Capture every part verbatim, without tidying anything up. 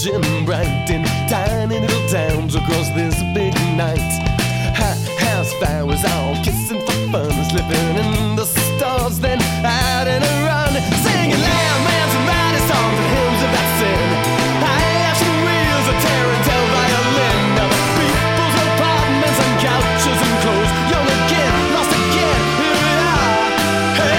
and bright in tiny little towns across this big night. Hot house flowers all kissing for fun, slipping in the stars, then out in a run, singing loud man's and riding songs and hymns about sin. High action wheels, a tarantelle violin, now the people's apartments and couches and clothes, young again, lost again, here we are. Hey!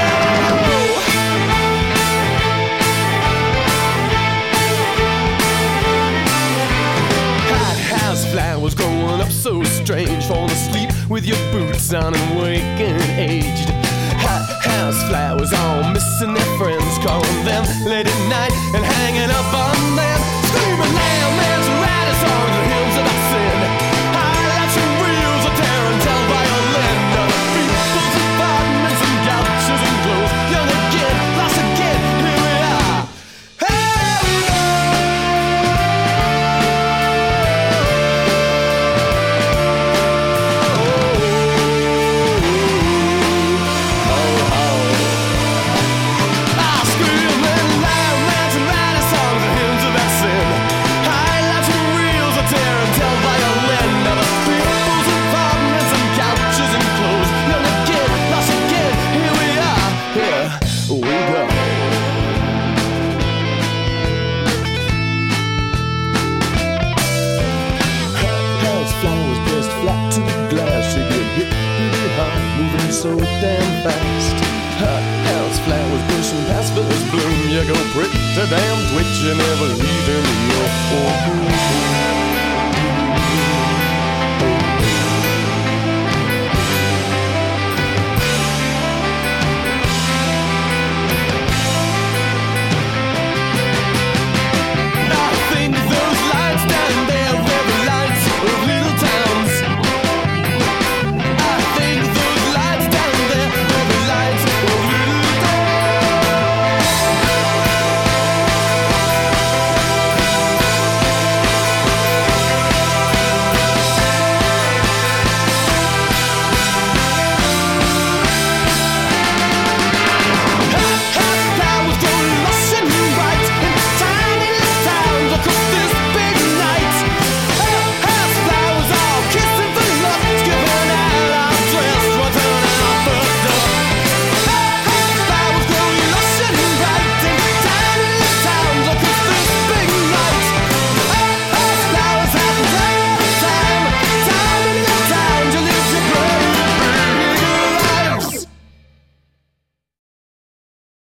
Flowers growing up so strange, falling asleep with your boots on and waking aged. Hot house flowers all missing their friends, calling them late at night and hanging up on them, screaming loud man's riding songs and hymns about sin. Highlights and reels, a tarantelle violin, people's apartments and couches and clothes, young again, lost again, here we are. Hey! So damn fast. Hot house flowers pushing past first bloom. You go pretty damn twitch, you never leave